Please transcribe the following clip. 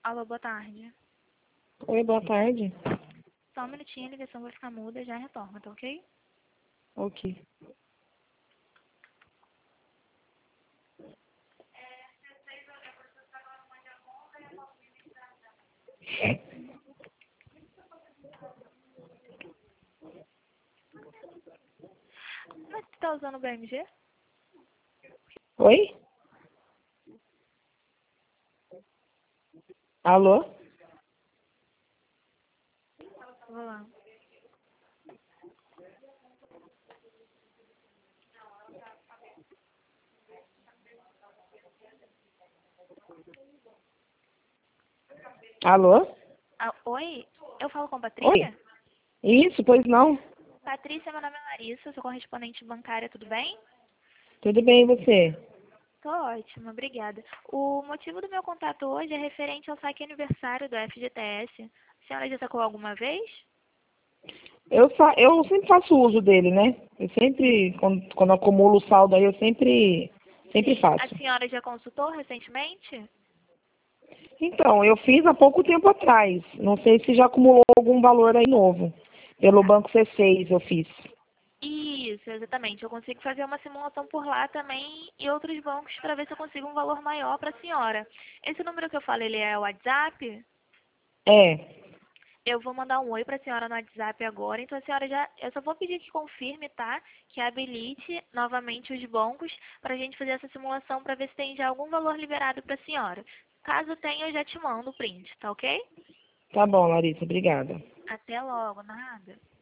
Alô, boa tarde. Oi, boa tarde. Só um minutinho, a ligação vai ficar muda e já retorna, tá ok? Ok. Mas você tá usando o BMG? Oi? Alô? Vou lá. Alô? Ah, oi? Eu falo com Oi? Patrícia? Isso, pois não? Patrícia, meu nome é Larissa, sou correspondente bancária, tudo bem? Tudo bem, e você? Tô ótima, obrigada. O motivo do meu contato hoje é referente ao saque aniversário do FGTS. A senhora já sacou alguma vez? Eu sempre faço uso dele, né? Eu sempre, quando acumulo o saldo aí, eu sempre Sim. A faço. senhora já consultou recentemente? Então, eu fiz há pouco tempo atrás. Não sei se já acumulou algum valor aí novo. Pelo Banco C6 eu fiz. Isso, exatamente. Eu consigo fazer uma simulação por lá também e outros bancos para ver se eu consigo um valor maior para a senhora. Esse número que eu falo, ele é o WhatsApp? É, Eu vou mandar um oi para a senhora no WhatsApp agora, então a senhora já... Eu só vou pedir que confirme, tá? Que habilite novamente os bancos para a gente fazer essa simulação para ver se tem já algum valor liberado para a senhora. Caso tenha, eu já te mando o print, tá ok? tá bom, Larissa, obrigada. Até logo, nada.